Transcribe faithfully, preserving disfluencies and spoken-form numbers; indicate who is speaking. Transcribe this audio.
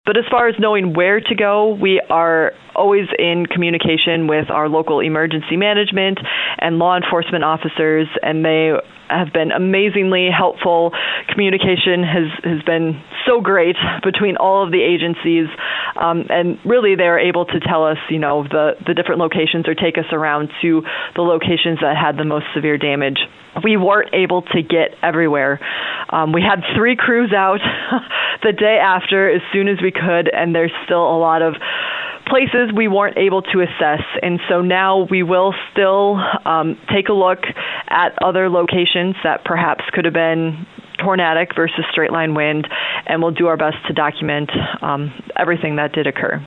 Speaker 1: But as far as knowing where to go, we are always in communication with our local emergency management and law enforcement officers, and they have been amazingly helpful. Communication has, has been so great between all of the agencies, um, and really they're able to tell us, you know, the, the different locations or take us around to the locations that had the most severe damage. We weren't able to get everywhere. Um, we had three crews out the day after as soon as we could, and there's still a lot of places we weren't able to assess. And so now we will still um, take a look at other locations that perhaps could have been tornadic versus straight line wind, and we'll do our best to document um, everything that did occur.